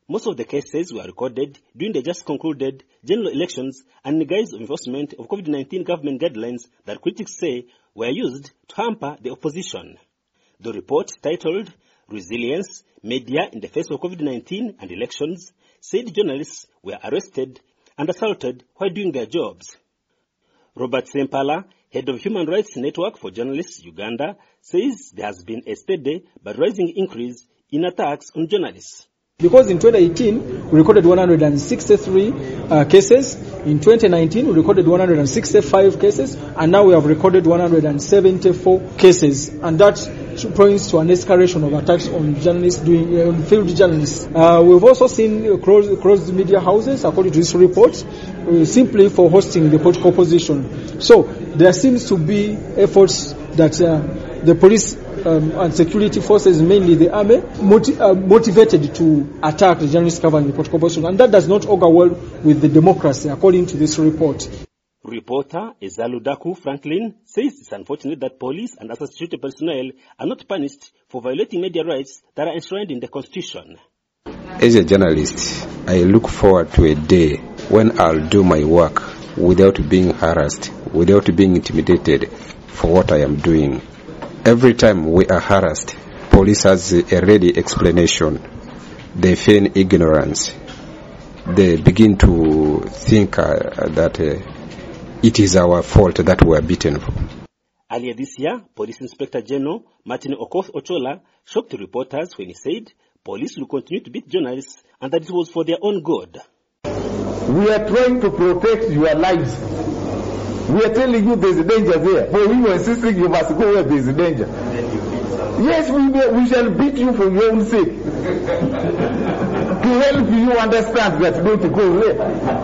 Most of the cases were recorded during the just concluded general elections and in the guise of enforcement of COVID-19 government guidelines that critics say were used to hamper the opposition. The report, titled Resilience, Media in the Face of COVID-19 and Elections, said journalists were arrested and assaulted while doing their jobs. Robert Sempala, head of Human Rights Network for Journalists Uganda, says there has been a steady but rising increase in attacks on journalists. Because in 2018, we recorded 163 cases. In 2019, we recorded 165 cases. And now we have recorded 174 cases. And that points to an escalation of attacks on journalists, on field journalists. We've also seen closed media houses, according to this report, simply for hosting the political opposition. So there seems to be efforts that the police and security forces, mainly the army, motivated to attack the journalists covering the political opposition. And that does not augur well with the democracy, according to this report. Reporter Ezaludaku Franklin says it's unfortunate that police and associated personnel are not punished for violating media rights that are enshrined in the Constitution. As a journalist, I look forward to a day when I'll do my work without being harassed, without being intimidated for what I am doing. Every time we are harassed, police has a ready explanation. They feign ignorance. They begin to think that it is our fault that we are beaten. Earlier this year, Police Inspector General Martin Okoth Ochola shocked reporters when he said police will continue to beat journalists and that it was for their own good. We are trying to protect your lives. We are telling you there's a danger there, but we were insisting you must go where there's a danger. Yes, we shall beat you for your own sake. To help you understand that don't go there.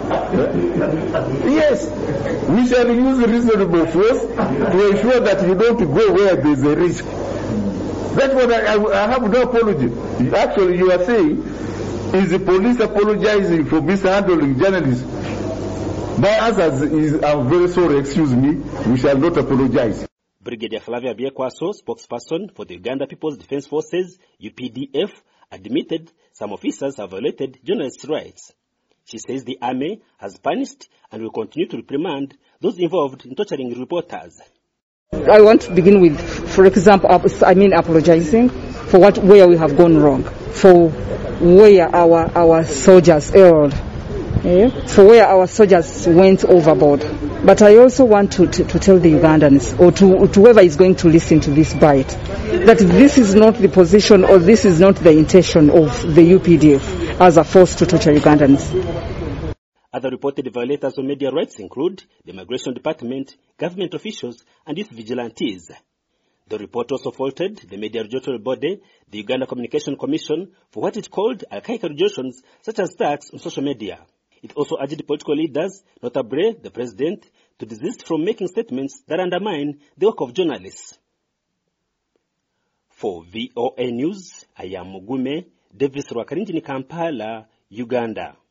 Yes, we shall use reasonable force to ensure that you don't go where there's a risk. That's what I have no apology. Actually, you are saying, is the police apologizing for mishandling journalists? My answer is, I'm very sorry, excuse me, we shall not apologize. Brigadier Flavia Biekwaso, spokesperson for the Uganda People's Defense Forces, UPDF, admitted some officers have violated journalists' rights. She says the army has punished and will continue to reprimand those involved in torturing reporters. I want to begin with, for example, apologizing for where we have gone wrong, for where our soldiers erred. For where our soldiers went overboard. But I also want to tell the Ugandans, or to whoever is going to listen to this bite, that this is not the position or this is not the intention of the UPDF as a force to torture Ugandans. Other reported violators of media rights include the Migration Department, government officials, and youth vigilantes. The report also faulted the media regulatory body, the Uganda Communication Commission, for what it called archaic regulations such as tax on social media. It also urged political leaders, notably the president, to desist from making statements that undermine the work of journalists. For VOA News, I am Mugume Davis Rwakarinjini, Kampala, Uganda.